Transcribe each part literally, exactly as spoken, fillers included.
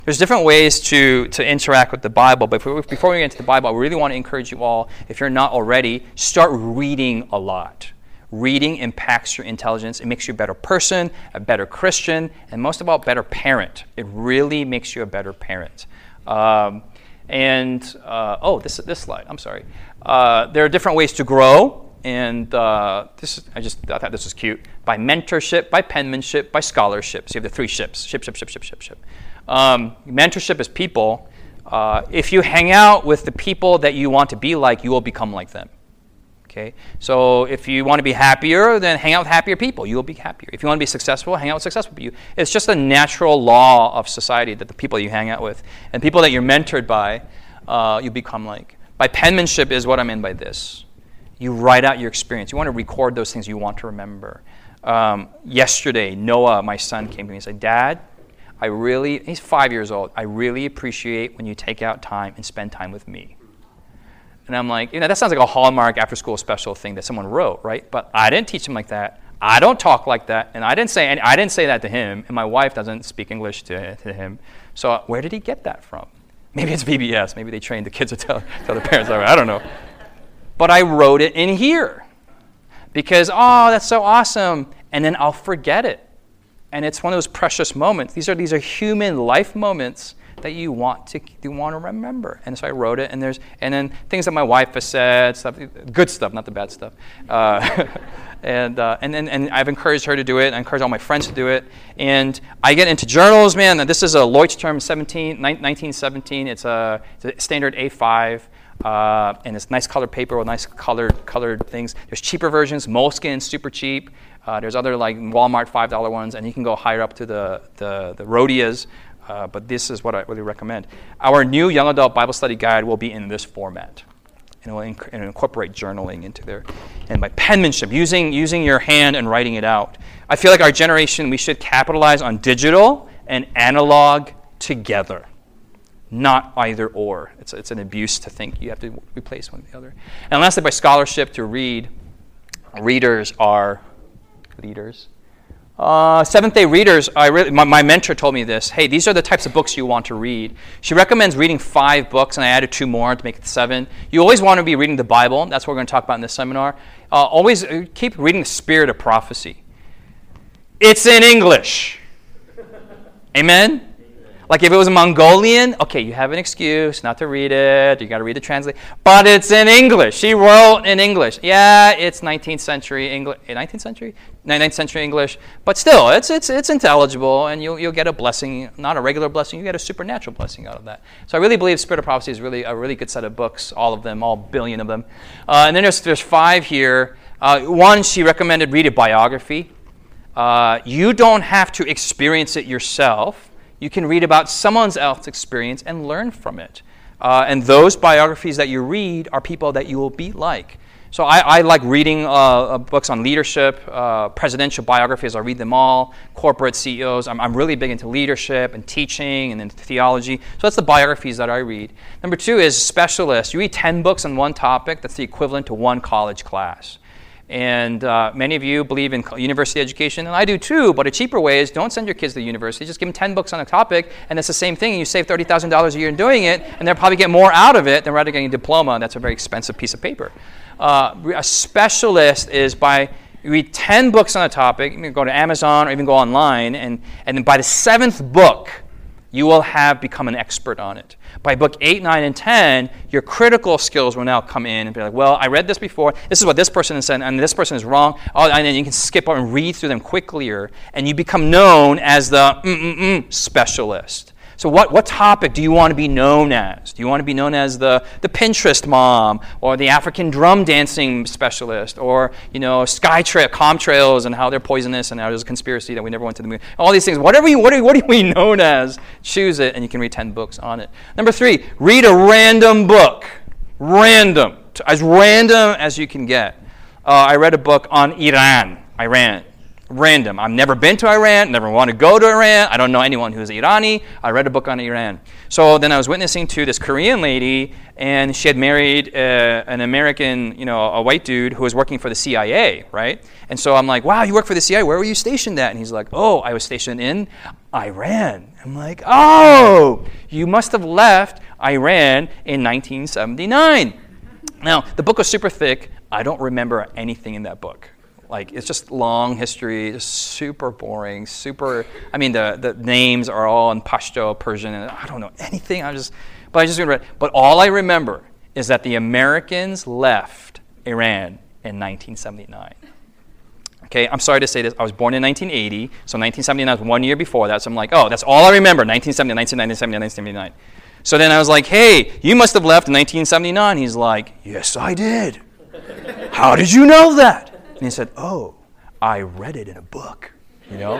There's different ways to, to interact with the Bible, but before, before we get into the Bible, I really want to encourage you all, if you're not already, start reading a lot. Reading impacts your intelligence. It makes you a better person, a better Christian, and most of all, a better parent. It really makes you a better parent. Um, and, uh, oh, this this slide, I'm sorry. Uh, there are different ways to grow, and uh, this is, I just I thought this was cute. By mentorship, by penmanship, by scholarship. So you have the three ships, ship, ship, ship, ship, ship, ship. Um, mentorship is people. Uh, if you hang out with the people that you want to be like, you will become like them. Okay, so if you want to be happier, then hang out with happier people. You will be happier. If you want to be successful, hang out with successful people. It's just a natural law of society that the people you hang out with and people that you're mentored by, uh, you become like. By penmanship is what I mean by this. You write out your experience. You want to record those things you want to remember. Um, yesterday, Noah, my son, came to me and said, Dad, I really, he's five years old, I really appreciate when you take out time and spend time with me. And I'm like, you know, that sounds like a Hallmark after-school special thing that someone wrote, right? But I didn't teach him like that. I don't talk like that, and I didn't say, and I didn't say that to him. And my wife doesn't speak English to, to him. So where did he get that from? Maybe it's V B S. Maybe they trained the kids to tell, tell the parents. I don't know. But I wrote it in here because, oh, that's so awesome, and then I'll forget it. And it's one of those precious moments. These are these are human life moments that you want to you want to remember. And so I wrote it, and there's and then things that my wife has said, stuff, good stuff, not the bad stuff. Uh, and uh, and and and I've encouraged her to do it. I encourage all my friends to do it. And I get into journals, man. This is a Leuchtturm seventeen, nineteen seventeen. It's a, it's a standard A five. Uh, and it's nice colored paper with nice colored colored things. There's cheaper versions. Moleskine, super cheap. Uh, there's other like Walmart five dollar ones, and you can go higher up to the the, the Rhodias. Uh, but this is what I really recommend. Our new young adult Bible study guide will be in this format, and it will inc- and incorporate journaling into there, and by penmanship, using using your hand and writing it out. I feel like our generation, we should capitalize on digital and analog together. Not either or. It's it's an abuse to think you have to replace one or the other. And lastly, by scholarship, to read. Readers are leaders. Uh, Seventh-day readers, I really, my, my mentor told me this. Hey, these are the types of books you want to read. She recommends reading five books, and I added two more to make it seven. You always want to be reading the Bible. That's what we're going to talk about in this seminar. Uh, always keep reading the Spirit of Prophecy. It's in English. Amen? Like if it was Mongolian, okay, you have an excuse not to read it. You got to read the translation. But it's in English. She wrote in English. Yeah, it's nineteenth century English. nineteenth century? nineteenth century English. But still, it's it's it's intelligible, and you'll you'll get a blessing, not a regular blessing. You get a supernatural blessing out of that. So I really believe Spirit of Prophecy is really a really good set of books. All of them, all billion of them. Uh, and then there's there's five here. Uh, one, she recommended read a biography. Uh, you don't have to experience it yourself. You can read about someone else's experience and learn from it. Uh, and those biographies that you read are people that you will be like. So I, I like reading uh, books on leadership, uh, presidential biographies. I read them all. Corporate C E Os. I'm, I'm really big into leadership and teaching and then theology. So that's the biographies that I read. Number two is specialists. You read ten books on one topic. That's the equivalent to one college class. And uh, many of you believe in university education, and I do too, but a cheaper way is don't send your kids to university. Just give them ten books on a topic, and it's the same thing. You save thirty thousand dollars a year in doing it, and they'll probably get more out of it than rather getting a diploma. That's a very expensive piece of paper. Uh, a specialist is by you read ten books on a topic. You can go to Amazon or even go online, and, and then by the seventh book, you will have become an expert on it. By book eight, nine, and ten, your critical skills will now come in and be like, well, I read this before. This is what this person has said, and this person is wrong. Oh, and then you can skip over and read through them quicker, and you become known as the mm-mm-mm specialist. So what, what topic do you want to be known as? Do you want to be known as the, the Pinterest mom, or the African drum dancing specialist, or, you know, Skytrip, Comtrails, and how they're poisonous, and how there's a conspiracy that we never went to the moon. All these things. Whatever you, what are, what are we known as? Choose it, and you can read ten books on it. Number three, read a random book. Random. As random as you can get. Uh, I read a book on Iran. Iran. random. I've never been to Iran, never want to go to Iran. I don't know anyone who's Irani. I read a book on Iran. So then I was witnessing to this Korean lady, and she had married uh, an American, you know, a white dude who was working for the C I A, right? And so I'm like, wow, you work for the C I A. Where were you stationed at? And he's like, oh, I was stationed in Iran. I'm like, oh, you must have left Iran in nineteen seventy-nine. Now, the book was super thick. I don't remember anything in that book. Like, it's just long history, just super boring, super, I mean, the, the names are all in Pashto, Persian, and I don't know anything. I just, but I just read. But all I remember is that the Americans left Iran in nineteen seventy-nine. Okay, I'm sorry to say this. I was born in nineteen eighty, so nineteen seventy-nine was one year before that. So I'm like, oh, that's all I remember, nineteen seventy, nineteen seventy, nineteen seventy-nine. So then I was like, hey, you must have left in nineteen seventy-nine. He's like, yes, I did. How did you know that? And he said, oh, I read it in a book, you know?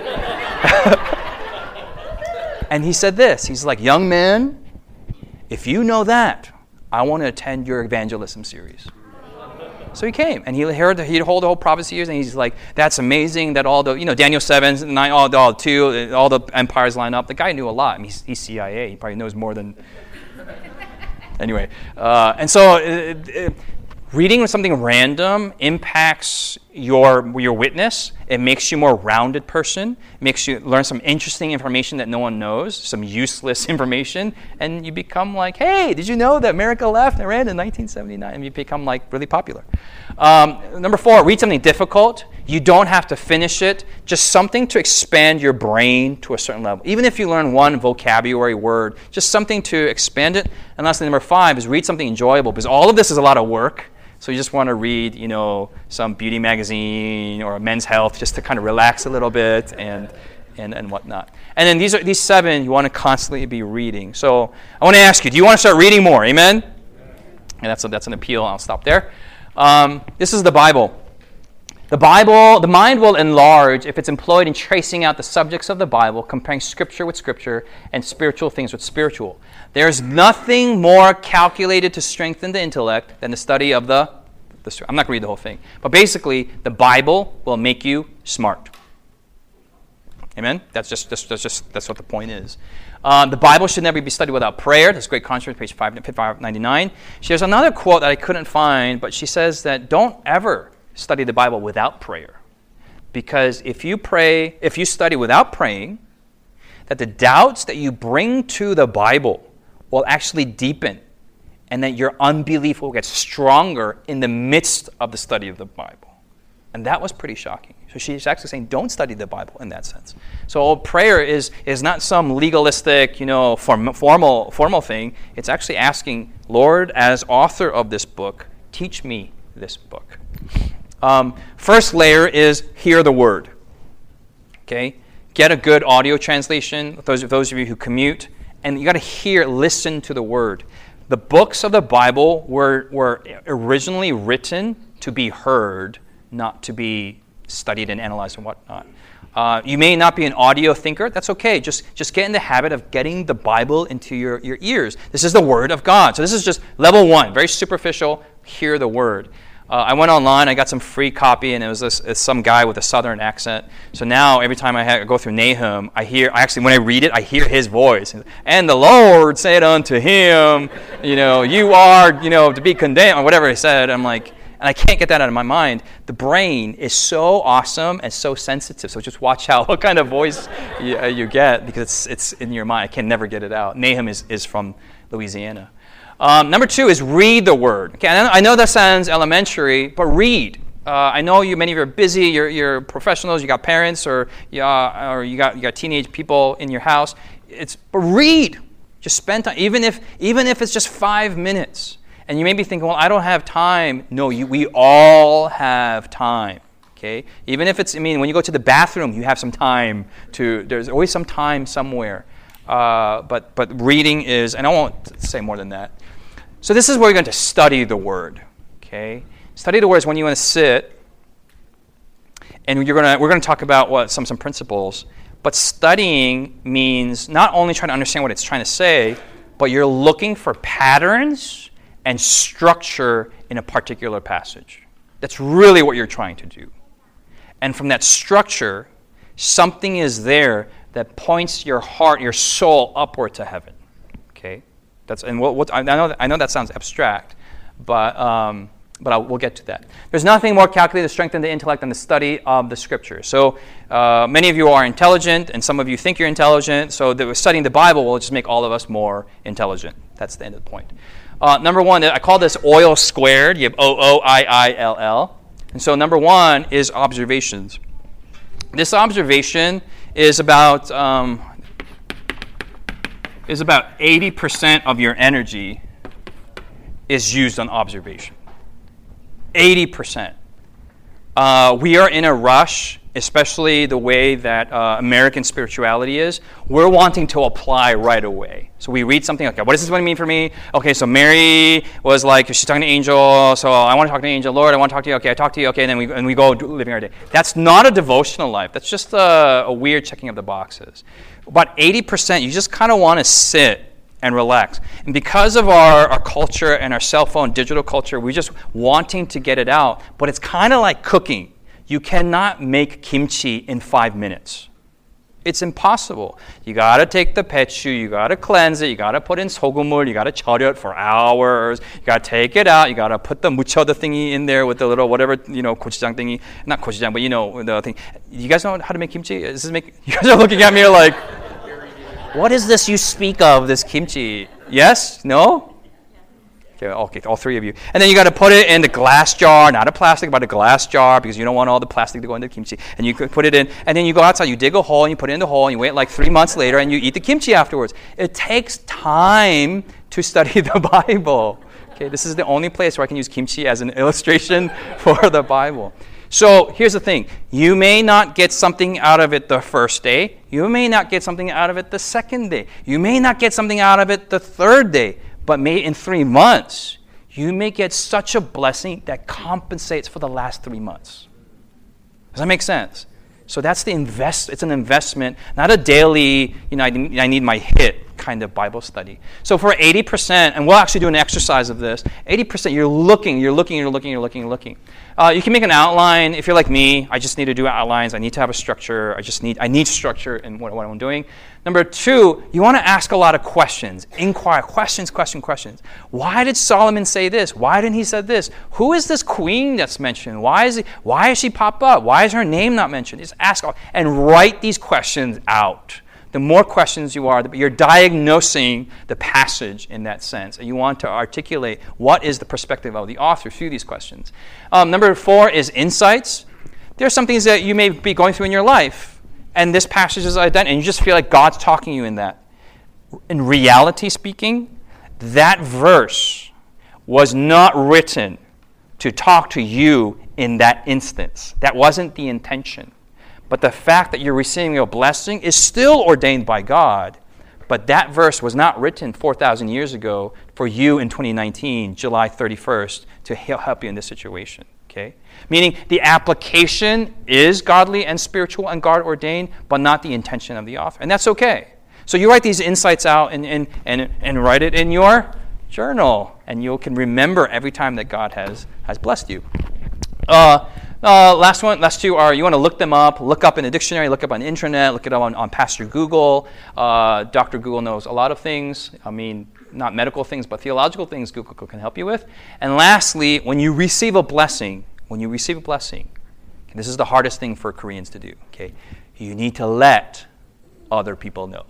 And he said this. He's like, young man, if you know that, I want to attend your evangelism series. So he came, and he heard he'd hold the whole prophecy years, and he's like, that's amazing that all the, you know, Daniel seven, nine, all, all two, all the empires line up. The guy knew a lot. I mean, he's, he's C I A. He probably knows more than... Anyway, uh, and so... It, it, Reading something random impacts your your witness. It makes you a more rounded person. It makes you learn some interesting information that no one knows, some useless information, and you become like, hey, did you know that America left Iran in nineteen seventy-nine? And you become like really popular. Um, number four, read something difficult. You don't have to finish it. Just something to expand your brain to a certain level. Even if you learn one vocabulary word, just something to expand it. And lastly, number five is read something enjoyable, because all of this is a lot of work. So you just want to read, you know, some beauty magazine or Men's Health just to kind of relax a little bit and and, and whatnot. And then these are these seven you want to constantly be reading. So I want to ask you, do you want to start reading more? Amen? And that's a, that's an appeal. I'll stop there. Um, this is the Bible. The Bible, the mind will enlarge if it's employed in tracing out the subjects of the Bible, comparing Scripture with Scripture, and spiritual things with spiritual. There's nothing more calculated to strengthen the intellect than the study of the, the I'm not going to read the whole thing, but basically, the Bible will make you smart. Amen? That's just, that's, that's just that's what the point is. Um, the Bible should never be studied without prayer. That's Great Contrast, page five ninety-nine. She has another quote that I couldn't find, but she says that don't ever study the Bible without prayer. Because if you pray, if you study without praying, that the doubts that you bring to the Bible will actually deepen, and that your unbelief will get stronger in the midst of the study of the Bible. And that was pretty shocking. So she's actually saying, don't study the Bible in that sense. So prayer is is not some legalistic, you know, form, formal formal thing. It's actually asking, Lord, as author of this book, teach me this book. Um, first layer is hear the word. Okay, get a good audio translation. Those those of you who commute, and you got to hear, listen to the word. The books of the Bible were were originally written to be heard, not to be studied and analyzed and whatnot. Uh, you may not be an audio thinker. That's okay. Just just get in the habit of getting the Bible into your, your ears. This is the Word of God. So this is just level one, very superficial. Hear the Word. Uh, I went online. I got some free copy, and it was this, it's some guy with a Southern accent. So now every time I, ha- I go through Nahum, I hear. I actually, when I read it, I hear his voice. And the Lord said unto him, you know, you are, you know, to be condemned, or whatever he said. I'm like. And I can't get that out of my mind. The brain is so awesome and so sensitive. So just watch out what kind of voice you, uh, you get, because it's it's in your mind. I can never get it out. Nahum is, is from Louisiana. Um, number two is read the word. Okay, I know that sounds elementary, but read. Uh, I know you. Many of you are busy. You're you're professionals. You got parents, or you, uh, or you got you got teenage people in your house. It's but read. Just spend time, even if even if it's just five minutes. And you may be thinking, well, I don't have time. No, you, we all have time, okay? Even if it's, I mean, when you go to the bathroom, you have some time to, there's always some time somewhere. Uh, but but reading is, and I won't say more than that. So this is where you're going to study the Word, okay? Study the Word is when you want to sit, and you're gonna, we're going to talk about what some, some principles. But studying means not only trying to understand what it's trying to say, but you're looking for patterns and structure in a particular passage. That's really what you're trying to do. And from that structure, something is there that points your heart, your soul upward to heaven. Okay, that's and what, what I know. I know that sounds abstract, but um, but I'll, we'll get to that. There's nothing more calculated to strengthen the intellect than the study of the Scriptures. So uh, many of you are intelligent, and some of you think you're intelligent. So the, studying the Bible will just make all of us more intelligent. That's the end of the point. Uh, number one, I call this oil squared. You have O O I I L L. And so number one is observations. This observation is about um, is about eighty percent of your energy is used on observation. eighty percent. Uh, we are in a rush, especially the way that uh, American spirituality is. We're wanting to apply right away. So we read something, okay, what does this one mean for me? Okay, so Mary was like, she's talking to an angel, so I want to talk to an angel. Lord, I want to talk to you. Okay, I talk to you. Okay, and then we, and we go living our day. That's not a devotional life. That's just a, a weird checking of the boxes. About eighty percent, you just kind of want to sit and relax. And because of our, our culture and our cell phone digital culture, we're just wanting to get it out. But it's kind of like cooking. You cannot make kimchi in five minutes. It's impossible. You got to take the pechu, you got to cleanse it, you got to put in 소금물, you got to char려 it for hours, you got to take it out, you got to put the mucho the thingy in there with the little whatever, you know, gochujang thingy. Not gochujang, but you know, the thing. You guys know how to make kimchi? Is this make, you guys are looking at me like, what is this you speak of, this kimchi? Yes? No? Okay, okay, all three of you. And then you got to put it in the glass jar, not a plastic, but a glass jar, because you don't want all the plastic to go into the kimchi. And you could put it in, and then you go outside, you dig a hole, and you put it in the hole, and you wait like three months later, and you eat the kimchi afterwards. It takes time to study the Bible. Okay, this is the only place where I can use kimchi as an illustration for the Bible. So here's the thing. You may not get something out of it the first day. You may not get something out of it the second day. You may not get something out of it the third day. But maybe in three months, you may get such a blessing that compensates for the last three months. Does that make sense? So that's the invest. It's an investment, not a daily, you know, I need, I need my hit kind of Bible study. So for eighty percent, and we'll actually do an exercise of this, eighty percent you're looking, you're looking, you're looking, you're looking, you're looking. Uh, you can make an outline. If you're like me, I just need to do outlines. I need to have a structure. I just need, I need structure in what, what I'm doing. Number two, you want to ask a lot of questions. Inquire, questions, questions, questions. Why did Solomon say this? Why didn't he say this? Who is this queen that's mentioned? Why is he, why does she pop up? Why is her name not mentioned? Just ask and write these questions out. The more questions you are, you're diagnosing the passage in that sense. And you want to articulate what is the perspective of the author through these questions. Um, number four is insights. There are some things that you may be going through in your life, and this passage is identical, and you just feel like God's talking to you in that. In reality speaking, that verse was not written to talk to you in that instance. That wasn't the intention. But the fact that you're receiving a blessing is still ordained by God. But that verse was not written four thousand years ago for you in twenty nineteen, July thirty-first, to help you in this situation. Okay? Meaning the application is godly and spiritual and God-ordained, but not the intention of the author. And that's okay. So you write these insights out and, and, and, and write it in your journal. And you can remember every time that God has, has blessed you. Uh, Uh, last one, last two are, you want to look them up, look up in the dictionary, look up on the internet, look it up on, on Pastor Google. Uh, Doctor Google knows a lot of things. I mean, not medical things, but theological things Google can help you with. And lastly, when you receive a blessing, when you receive a blessing, and this is the hardest thing for Koreans to do, okay? You need to let other people know.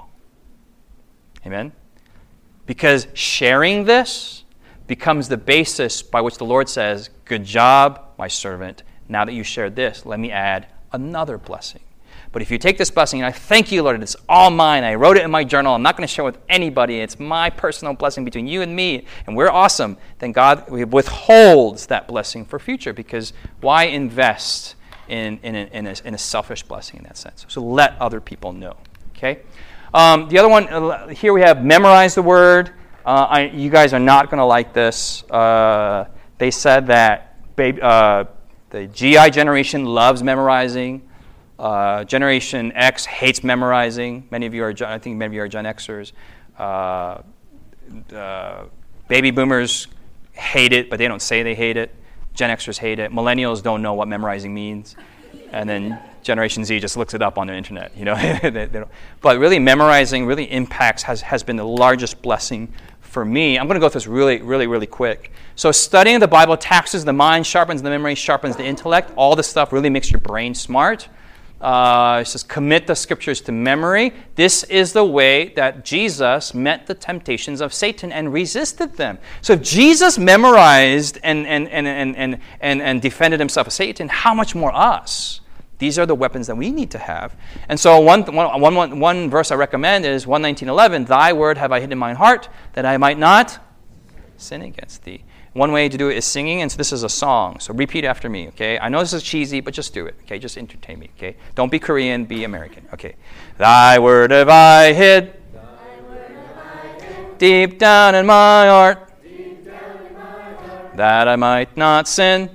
Amen? Because sharing this becomes the basis by which the Lord says, good job, my servant. Now that you shared this, let me add another blessing. But if you take this blessing, and I thank you, Lord, it's all mine. I wrote it in my journal. I'm not going to share it with anybody. It's my personal blessing between you and me, and we're awesome. Then God withholds that blessing for future, because why invest in, in, a, in, a, in a selfish blessing in that sense? So let other people know. Okay. Um, the other one, uh, here we have memorize the word. Uh, I, you guys are not going to like this. Uh, they said that baby, uh, the G I generation loves memorizing. Uh, Generation X hates memorizing. Many of you are, I think many of you are Gen Xers. Uh, uh, baby boomers hate it, but they don't say they hate it. Gen Xers hate it. Millennials don't know what memorizing means. And then Generation Z just looks it up on the internet, you know. they, they don't. But really memorizing really impacts, has, has been the largest blessing for me. I'm going to go through this really, really, really quick. So studying the Bible taxes the mind, sharpens the memory, sharpens the intellect. All this stuff really makes your brain smart. Uh, it says commit the scriptures to memory. This is the way that Jesus met the temptations of Satan and resisted them. So if Jesus memorized and, and, and, and, and, and, and defended himself of Satan, how much more us? These are the weapons that we need to have. And so one, one, one, one verse I recommend is one nineteen eleven, thy word have I hid in mine heart, that I might not sin against thee. One way to do it is singing, and so this is a song. So repeat after me, okay? I know this is cheesy, but just do it, okay? Just entertain me, okay? Don't be Korean, be American, okay? Thy word have I hid, word have I hid deep down in my heart, deep down in my heart that I might not sin.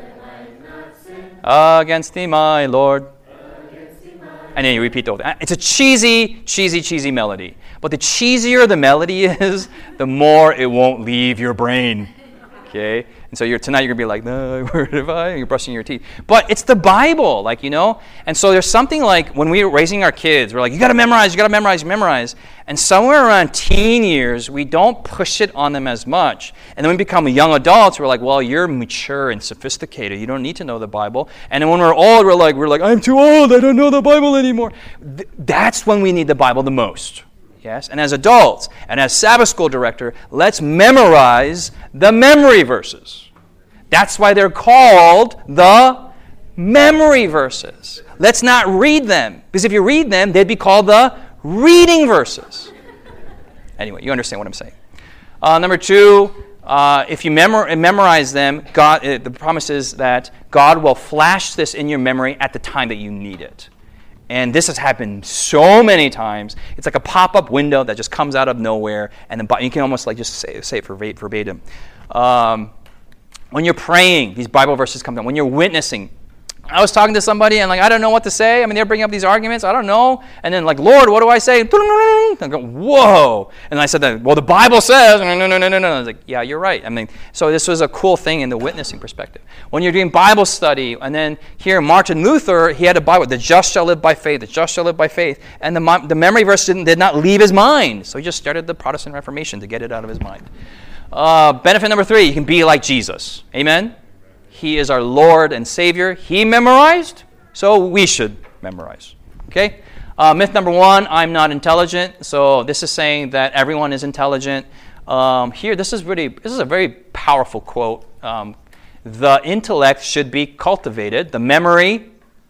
Against thee, my Lord. Against thee, my and then you repeat the whole thing. It's a cheesy, cheesy, cheesy melody. But the cheesier the melody is, the more it won't leave your brain. Okay? And so you're, tonight you're going to be like, no, where have I? And you're brushing your teeth. But it's the Bible, like, you know? And so there's something like when we were raising our kids, we're like, you got to memorize, you got to memorize, memorize. And somewhere around teen years, we don't push it on them as much. And then when we become young adults, we're like, well, you're mature and sophisticated. You don't need to know the Bible. And then when we're old, we're like, we're like, I'm too old. I don't know the Bible anymore. Th- that's when we need the Bible the most. Yes, and as adults, and as Sabbath school director, let's memorize the memory verses. That's why they're called the memory verses. Let's not read them, because if you read them, they'd be called the reading verses. Anyway, you understand what I'm saying. Uh, number two, uh, if you memor- memorize them, God, uh, the promise is that God will flash this in your memory at the time that you need it. And this has happened so many times. It's like a pop-up window that just comes out of nowhere, and then you can almost like just say, say it verbatim. Um, when you're praying, these Bible verses come down. When you're witnessing, I was talking to somebody, and like I don't know what to say. I mean, they're bringing up these arguments. I don't know. And then like, Lord, what do I say? I go, whoa. And I said, that, well, the Bible says, no, no, no, no, no. I was like, yeah, you're right. I mean, so this was a cool thing in the witnessing perspective. When you're doing Bible study, and then here Martin Luther, he had a Bible, the just shall live by faith, the just shall live by faith. And the, the memory verse didn't, did not leave his mind. So he just started the Protestant Reformation to get it out of his mind. Uh, benefit number three, you can be like Jesus. Amen? He is our Lord and Savior. He memorized, so we should memorize. Okay? Uh, myth number one, I'm not intelligent. So this is saying that everyone is intelligent. Um, here, this is really, this is a very powerful quote. Um, the intellect should be cultivated. The memory,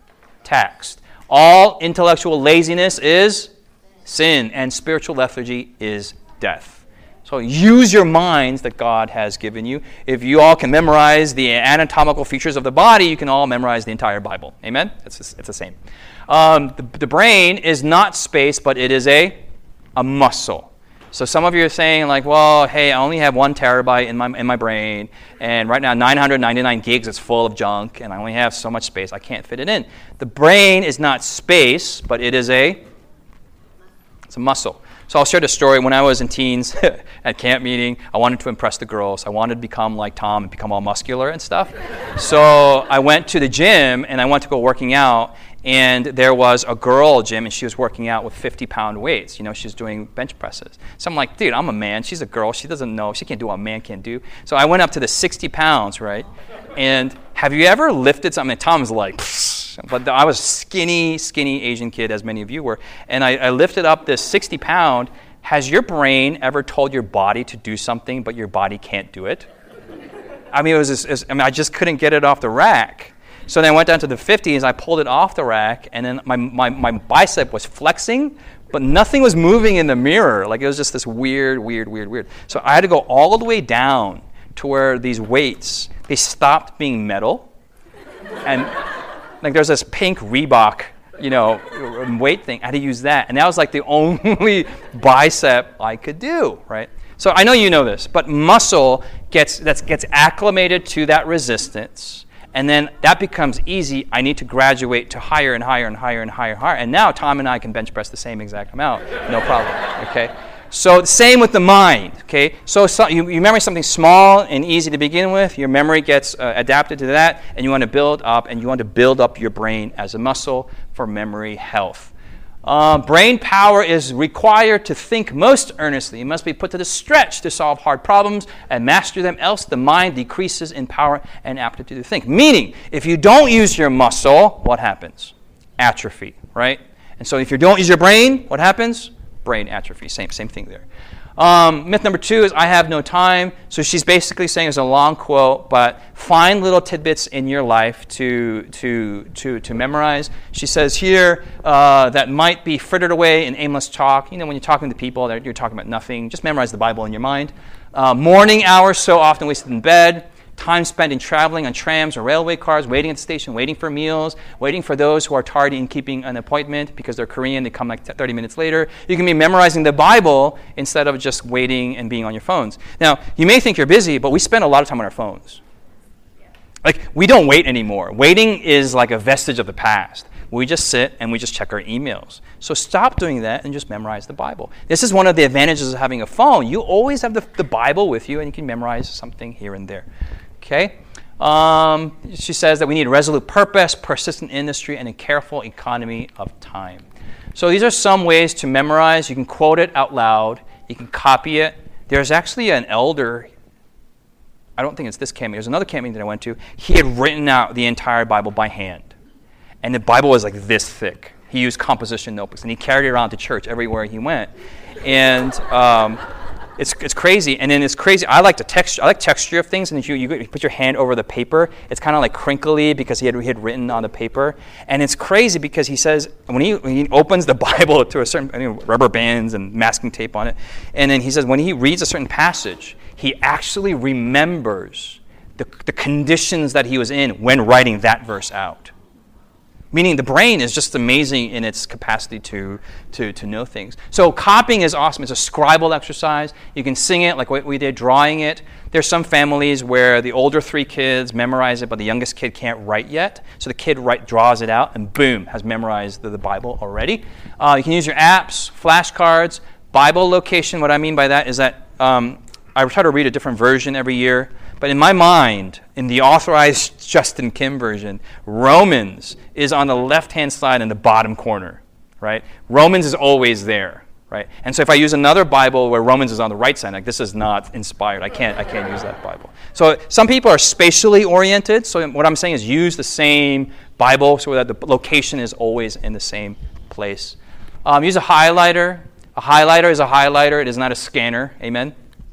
taxed. All intellectual laziness is sin, and spiritual lethargy is death. So use your minds that God has given you. If you all can memorize the anatomical features of the body, you can all memorize the entire Bible. Amen? It's, it's the same. Um, the, the brain is not space, but it is a, a muscle. So some of you are saying like, well, hey, I only have one terabyte in my in my brain, and right now nine hundred ninety-nine gigs is full of junk, and I only have so much space, I can't fit it in. The brain is not space, but it is a, it's a muscle. So I'll share the story. When I was in teens at camp meeting, I wanted to impress the girls. I wanted to become like Tom and become all muscular and stuff. So I went to the gym, and I went to go working out, and there was a girl gym, and she was working out with fifty-pound weights. You know, she was doing bench presses. So I'm like, dude, I'm a man. She's a girl. She doesn't know. She can't do what a man can do. So I went up to the sixty pounds, right? And have you ever lifted something? And Tom's like, pfft. But I was skinny, skinny Asian kid, as many of you were. And I, I lifted up this sixty pound. Has your brain ever told your body to do something, but your body can't do it? I mean, it was. Just, it was I mean, I just couldn't get it off the rack. So then I went down to the fifties. I pulled it off the rack, and then my, my, my bicep was flexing, but nothing was moving in the mirror. Like it was just this weird, weird, weird, weird. So I had to go all the way down to where these weights, they stopped being metal, and like there's this pink Reebok, you know, weight thing. I had to use that, and that was like the only bicep I could do, right? So I know you know this, but muscle gets that gets acclimated to that resistance. And then that becomes easy. I need to graduate to higher and higher and higher and higher and higher. And now Tom and I can bench press the same exact amount. No problem. Okay? So same with the mind, okay? So, so you, you memorize something small and easy to begin with. Your memory gets uh, adapted to that, and you want to build up, and you want to build up your brain as a muscle for memory health. Uh, brain power is required to think most earnestly. It must be put to the stretch to solve hard problems and master them, else the mind decreases in power and aptitude to think. Meaning, if you don't use your muscle, what happens? Atrophy, right? And so if you don't use your brain, what happens? Brain atrophy. Same, same thing there. Um, myth number two is I have no time. So she's basically saying it's a long quote, but find little tidbits in your life to to to to memorize. She says here uh, that might be frittered away in aimless talk. You know, when you're talking to people, you're talking about nothing. Just memorize the Bible in your mind. Uh, morning hours so often wasted in bed. Time spent in traveling on trams or railway cars, waiting at the station, waiting for meals, waiting for those who are tardy in keeping an appointment because they're Korean, they come like thirty minutes later. You can be memorizing the Bible instead of just waiting and being on your phones. Now, you may think you're busy, but we spend a lot of time on our phones. Like, we don't wait anymore. Waiting is like a vestige of the past. We just sit and we just check our emails. So stop doing that and just memorize the Bible. This is one of the advantages of having a phone. You always have the, the Bible with you and you can memorize something here and there. Okay? Um, she says that we need resolute purpose, persistent industry, and a careful economy of time. So these are some ways to memorize. You can quote it out loud. You can copy it. There's actually an elder, I don't think it's this camp meeting. There's another camp meeting that I went to. He had written out the entire Bible by hand. And the Bible was like this thick. He used composition notebooks, and he carried it around to church everywhere he went. And um, it's it's crazy. And then it's crazy. I like the texture. I like texture of things. And if you, you put your hand over the paper, it's kind of like crinkly because he had, he had written on the paper. And it's crazy because he says when he when he opens the Bible to a certain, you know, rubber bands and masking tape on it, and then he says when he reads a certain passage, he actually remembers the the conditions that he was in when writing that verse out. Meaning the brain is just amazing in its capacity to, to, to know things. So copying is awesome. It's a scribal exercise. You can sing it like what we did, drawing it. There's some families where the older three kids memorize it, but the youngest kid can't write yet. So the kid write, draws it out, and boom, has memorized the, the Bible already. Uh, you can use your apps, flashcards, Bible location. What I mean by that is that um, I try to read a different version every year. But in my mind, in the authorized Justin Kim version, Romans is on the left-hand side in the bottom corner, right? Romans is always there, right? And so if I use another Bible where Romans is on the right side, like this is not inspired. I can't, I can't use that Bible. So some people are spatially oriented. So what I'm saying is use the same Bible so that the location is always in the same place. Um, use a highlighter. A highlighter is a highlighter. It is not a scanner. Amen.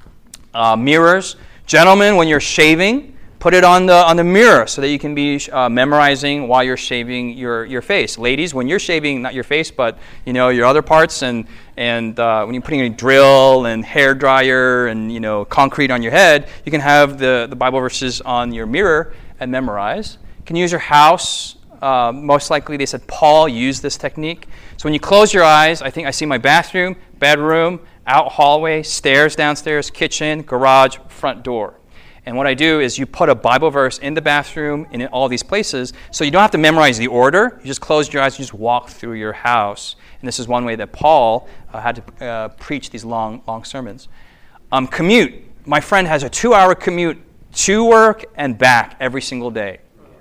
Uh, mirrors. Gentlemen, when you're shaving, put it on the on the mirror so that you can be uh, memorizing while you're shaving your, your face. Ladies, when you're shaving, not your face, but you know your other parts, and and uh, when you're putting a drill and hair dryer and you know concrete on your head, you can have the, the Bible verses on your mirror and memorize. You can use your house. Uh, most likely, they said Paul used this technique. So when you close your eyes, I think I see my bathroom, bedroom, out hallway, stairs downstairs, kitchen, garage, front door. And what I do is you put a Bible verse in the bathroom and in all these places, so you don't have to memorize the order. You just close your eyes, you just walk through your house. And this is one way that Paul uh, had to uh, preach these long, long sermons. Um, commute. My friend has a two-hour commute to work and back every single day.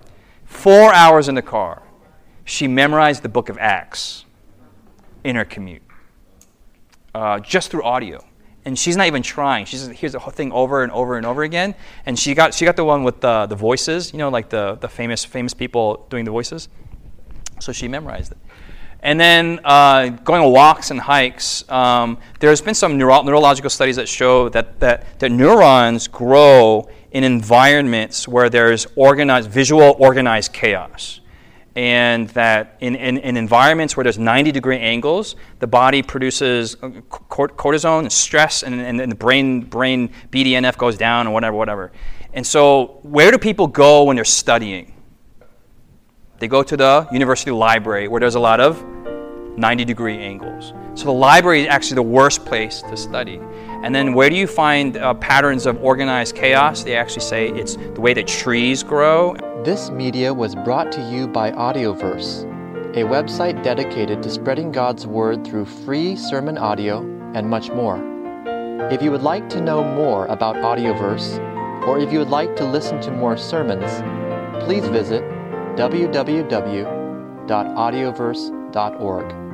Four hours in the car. She memorized the book of Acts in her commute. Uh, just through audio, and she's not even trying. She just hears the whole thing over and over and over again. And she got she got the one with the the voices, you know, like the the famous famous people doing the voices. So she memorized it. And then uh, going on walks and hikes. Um, there's been some neuro- neurological studies that show that that that neurons grow in environments where there's organized visual organized chaos. And that in, in, in environments where there's ninety degree angles, the body produces cortisone, stress, and, and, and the brain brain B D N F goes down, or whatever, whatever. And so where do people go when they're studying? They go to the university library where there's a lot of ninety degree angles. So the library is actually the worst place to study. And then where do you find uh, patterns of organized chaos? They actually say it's the way that trees grow. This media was brought to you by Audioverse, a website dedicated to spreading God's Word through free sermon audio, and much more. If you would like to know more about Audioverse, or if you would like to listen to more sermons, please visit w w w dot audioverse dot org.